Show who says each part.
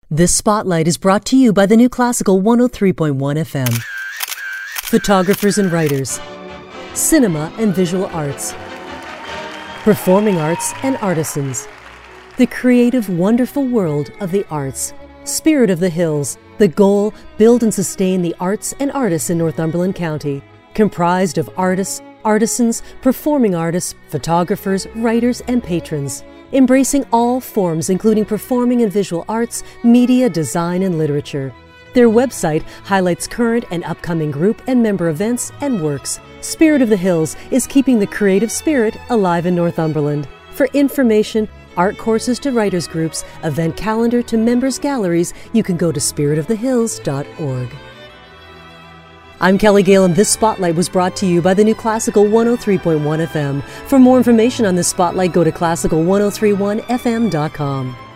Speaker 1: This spotlight is brought to you by the New Classical 103.1 FM. Photographers and writers, cinema and visual arts, performing arts and artisans, the creative, wonderful world of the arts. Spirit of the Hills, the goal, build and sustain the arts and artists in Northumberland County, comprised of artists, artisans, performing artists, photographers, writers, and patrons, embracing all forms including performing and visual arts, media, design, and literature. Their website highlights current and upcoming group and member events and works. Spirit of the Hills is keeping the creative spirit alive in Northumberland. For information, art courses to writers groups, event calendar to members galleries, you can go to spiritofthehills.org. I'm Kelly Gale, and this Spotlight was brought to you by the New Classical 103.1 FM. For more information on this Spotlight, go to classical1031fm.com.